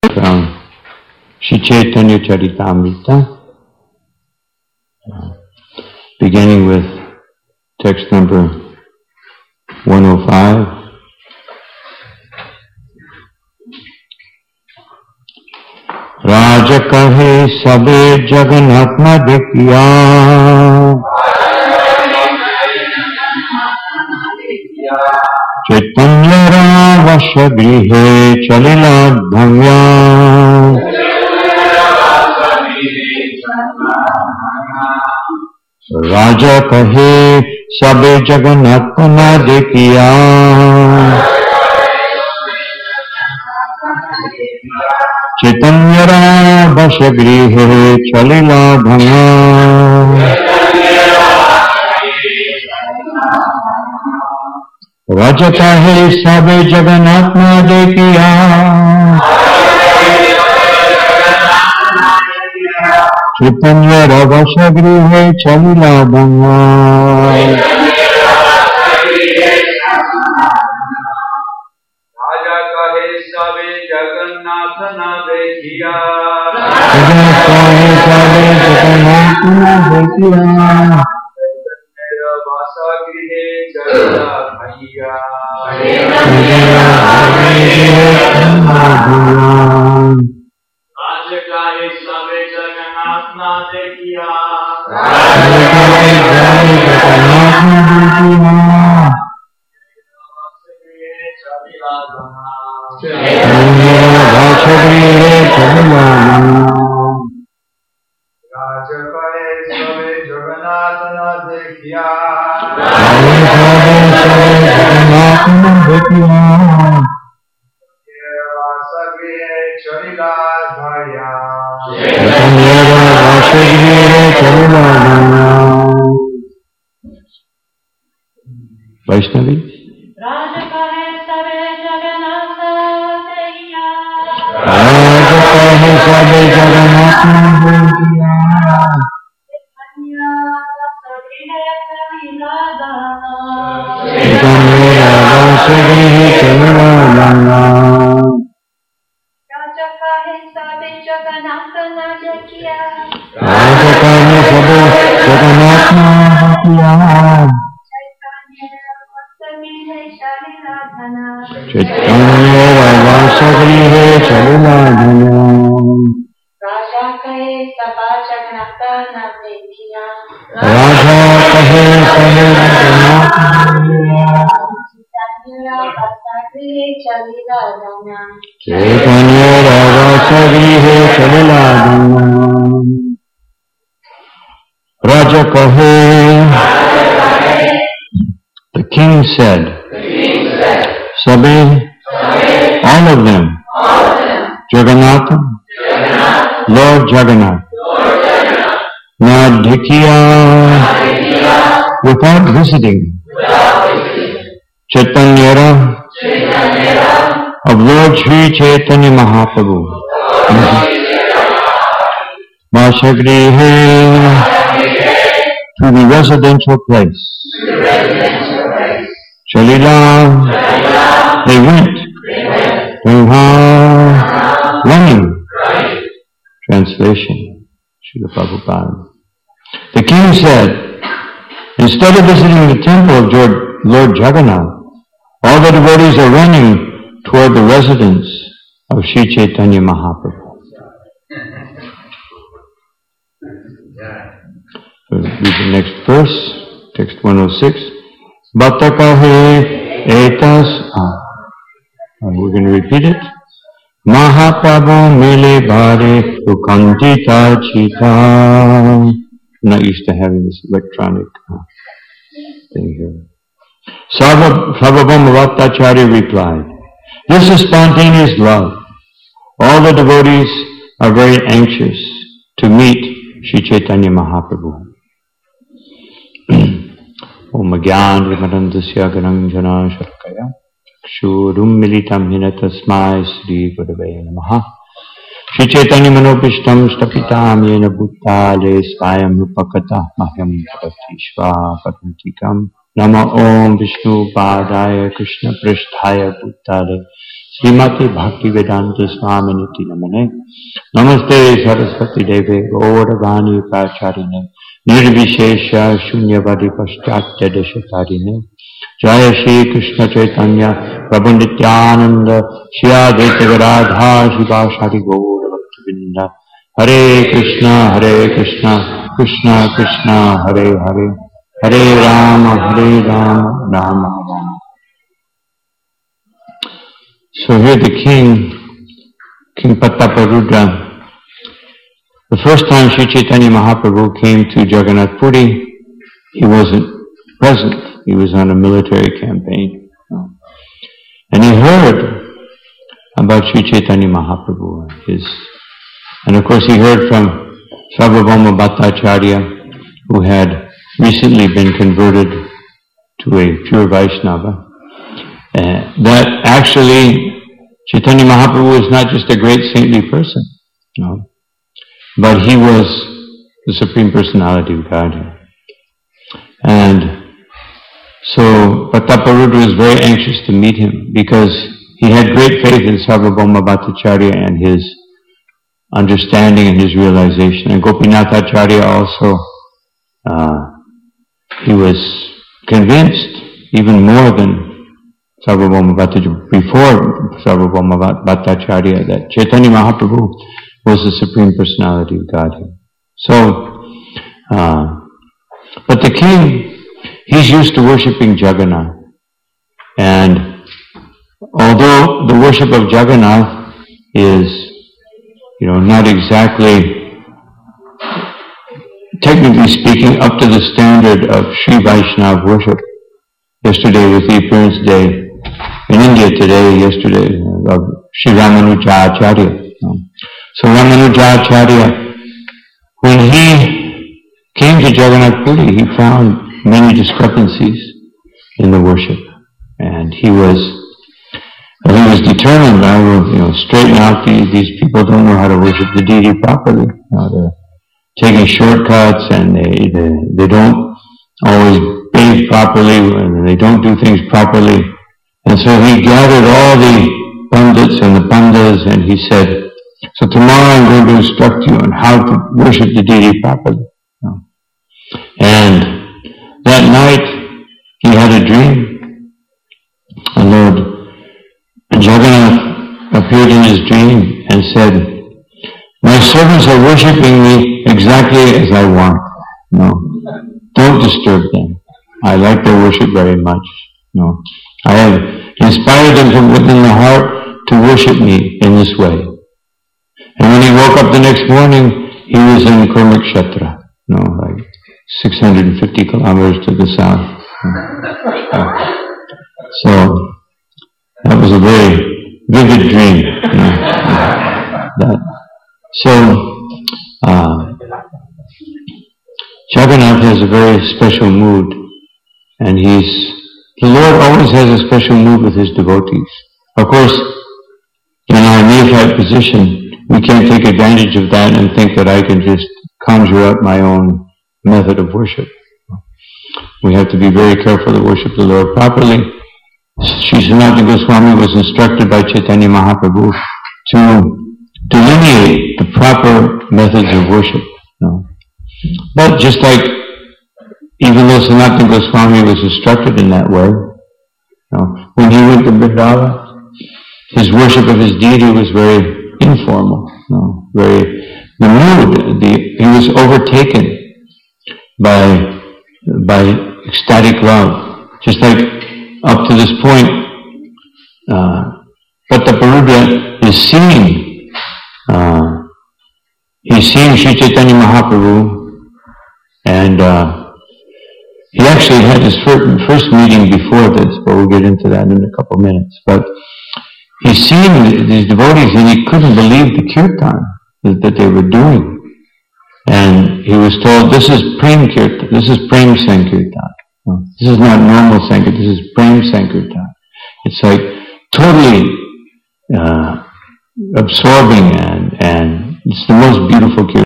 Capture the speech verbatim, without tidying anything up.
from Shri Chaitanya Charitamrita, uh, beginning with text number one oh five. राज कहे सबे जगन्नाथ न देखिया, चैतन्य रावश गृहे चलिला भव्या, राजा कहे सबे जगन्नाथ न देखिया, चैतन्य रावश गृहे चलिला भव्या, राजा कहे सबे जगन्नाथ न देखिया, चैतन्य रावश गृहे चलिला भव्या, वैष्णवी राज कहे सबे जगन्नाथ देखिया, राज कहे सबे जगन्नाथ देखिया, चैतन्य रावश गृहे चलिला भव्या, राज कहे सबे जगन्नाथ देखिया, राज कहे सबे जगन्नाथ देखिया, चैतन्य रावश गृहे चलिला भव्या, राजा कहे सबा जगन्नाथ न देखिया, राजा कहे सबे जगन्नाथ देखिया, चैतन्य रावश गृहे चलिला भव्या, राजा कहे. The king said, Sabe, all of them, Jagannath, Lord Jagannath, Nadhikiya, without visiting, Chaitanyara, of Lord Sri Chaitanya Mahaprabhu, Vasagrihe, to the residential place. Chalila, they went. Tanha, running. Translation, Srila Prabhupada. The king said, instead of visiting the temple of Lord Jagannath, all the devotees are running toward the residence of Sri Chaitanya Mahaprabhu. So read the next verse, text one oh six. Bhakta kahe etas, ah, we're going to repeat it. Mahaprabhu mele bhare ukantita chita. I'm not used to having this electronic uh, thing here. Sarvabhauma Bhattacharya replied, this is spontaneous love. All the devotees are very anxious to meet Sri Chaitanya Mahaprabhu. Om Gyan Vimarandasya Garanjana Sharkaya Kshurum Militam Hina Tasmai Sri Gurave Namaha Sri Chaitanya Manopishtam Stapitam Yena Bhuttale Svayam Rupakata Mahyam Pratishva Patantikam Nama Om Vishnu Padaya Krishna Pristhaya Bhuttale Srimati Bhaktivedanta Swaminiti Namane Namaste Saraswati Deve Gauravani Pracharine Nirvishesha Shunyavadi Paschatya Deshatarine Jaya Shri Krishna Chaitanya Prabhu Nityananda Shri Advaita Gadadhar Shivashari Gaura Bhaktivinda Hare Krishna Hare Krishna Krishna Krishna Hare Hare Hare Rama Hare Rama Rama Rama. So here the king, King Prataparudra, the first time Sri Chaitanya Mahaprabhu came to Jagannath Puri, he wasn't present. He was on a military campaign. And he heard about Sri Chaitanya Mahaprabhu. His, and of course he heard from Sarvabhauma Bhattacharya, who had recently been converted to a pure Vaishnava. Uh, that actually Chaitanya Mahaprabhu was not just a great saintly person, no, but he was the Supreme Personality of Godhead. And so Prataparudra was very anxious to meet him because he had great faith in Sarvabhauma Bhattacharya and his understanding and his realization. And Gopinath Acharya also, uh, he was convinced even more than Sarvabhauma Bhattacharya, before Sarvabhauma Bhattacharya, that Chaitanya Mahaprabhu was the Supreme Personality of Godhead. So, uh, but the king, he's used to worshipping Jagannath. And although the worship of Jagannath is, you know, not exactly, technically speaking, up to the standard of Sri Vaishnava worship. Yesterday was the appearance day in India today, yesterday, of Sri Ramanuja Acharya. So Ramanuja Acharya, when he came to Jagannath Puri, he found many discrepancies in the worship. And he was, he was determined, I will, you know, straighten out these, these people don't know how to worship the deity properly. You know, they're taking shortcuts and they, they, they don't always bathe properly and they don't do things properly. And so he gathered all the pundits and the pandas and he said, so tomorrow I'm going to instruct you on how to worship the deity properly. And that night he had a dream. And Lord Jagannath appeared in his dream and said, my servants are worshipping me exactly as I want. No, don't disturb them. I like their worship very much. No, I have inspired them from within the heart to worship me in this way. And when he woke up the next morning, he was in Kurmakshetra, no, like six hundred fifty kilometers to the south. So that was a very vivid dream. You know, that. So uh, Jagannath has a very special mood, and he's the Lord always has a special mood with his devotees. Of course, in our neophyte position, we can't take advantage of that and think that I can just conjure up my own method of worship. We have to be very careful to worship the Lord properly. Sri Sanatana Goswami was instructed by Chaitanya Mahaprabhu to delineate the proper methods of worship. No. But just like, even though Sanatana Goswami was instructed in that way, no, when he went to Vrindavan, his worship of his deity was very informal. No, very, the mood, the, he was overtaken by, by ecstatic love. Just like up to this point, uh, Prataparudra is seeing, uh, he's seeing Sri Chaitanya Mahaprabhu, and uh, he actually had his first meeting before this, but we'll get into that in a couple of minutes. But he's seeing these devotees, and he couldn't believe the kirtan that, that they were doing. And he was told, this is Prem Kirtan, this is Prem Sankirtan. This is not normal Sankirtan, this is Prem Sankirtan. It's like totally uh, absorbing, and, and it's the most beautiful kirtan.